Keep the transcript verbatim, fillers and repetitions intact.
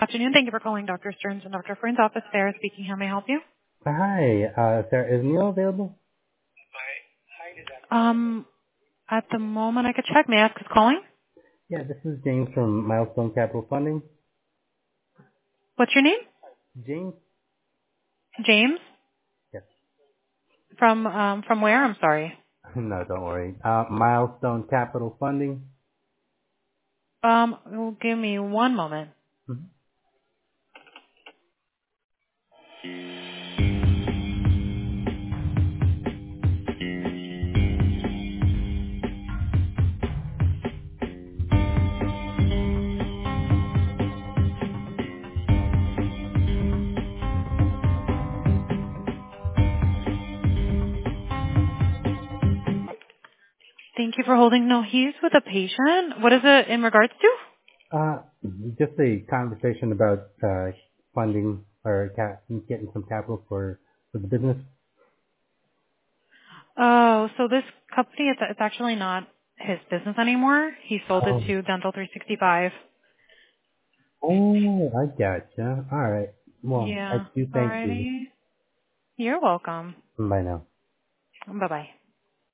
afternoon. Thank you for calling Doctor Stearns and Doctor Friend's office. Sarah speaking. How may I help you? Hi, uh, Sarah, is Neil available? Um, at the moment, I could check. May I ask who's calling? Yeah, this is James from Milestone Capital Funding. What's your name? James? James? Yes. From um from where? I'm sorry. No, don't worry. Uh, Milestone Capital Funding. Um, well, give me one moment. Mhm. Thank you for holding. No, he's with a patient. What is it in regards to? Uh, just a conversation about uh, funding or ca- getting some capital for, for the business. Oh, so this company, it's, it's actually not his business anymore. He sold it Oh. to Dental three sixty-five. Oh, I gotcha. All right. Well, I Yeah. do thank you. Alrighty. You're welcome. Bye now. Bye-bye.